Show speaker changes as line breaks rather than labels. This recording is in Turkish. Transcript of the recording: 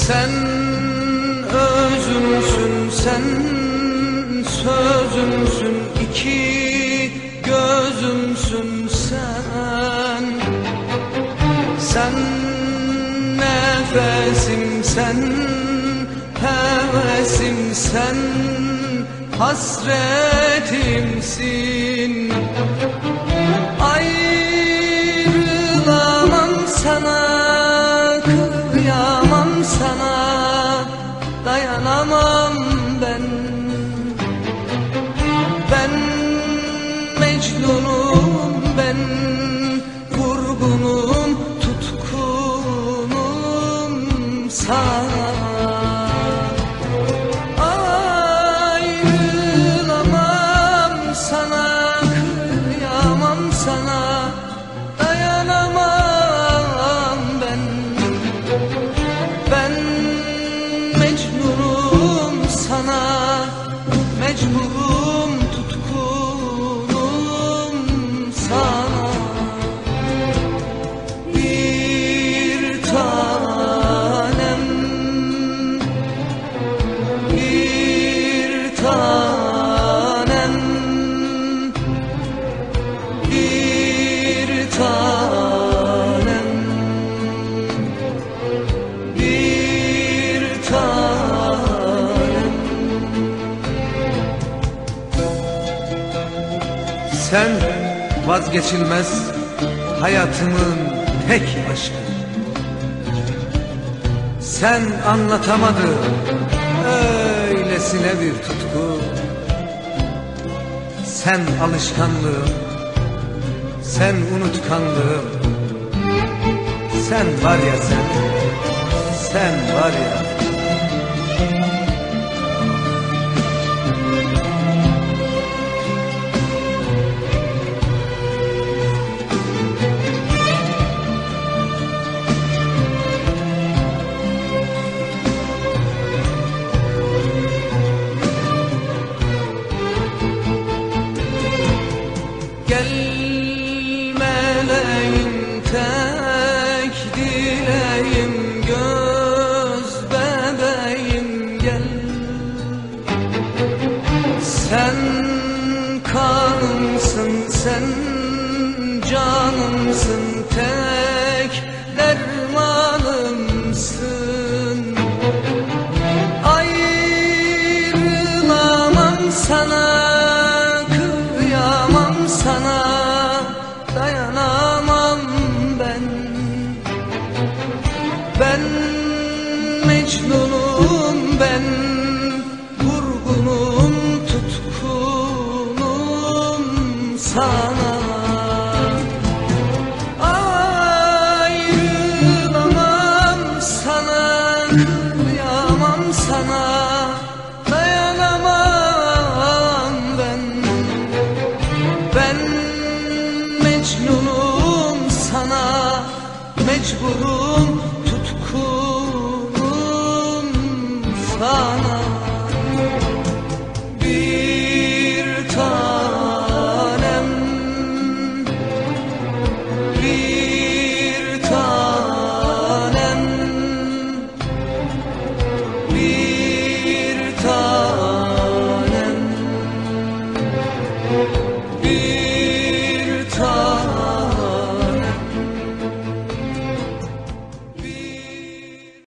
Sen özümsün, sen sözümsün, iki gözümsün sen. Sen nefesim, sen hevesim, sen hasretimsin. Ayrılamam sana, kıyamam sana, dayanamam ben. Ben Mecnunum, ben vurgunum, tutkunum sana. Ayrılamam sana, kıyamam sana, dayanamam ben. Ben Mecnunum sana, mecburum, tutkunum sana. Bir tanem, bir tanem, bir tanem, bir tanem. Sen vazgeçilmez hayatımın tek aşkı. Sen anlatamadın öylesine bir tutku. Sen alışkanlığım, sen unutkanlığım. Sen var ya sen var ya. Gel meleğim, tek dileğim, göz bebeğim gel. Sen kanımsın, sen canımsın, tek dermanımsın. Ayrılamam sana, sana, dayanamam ben. Ben Mecnunum, ben vurgunum, tutkunum sana. Ayrılamam sana.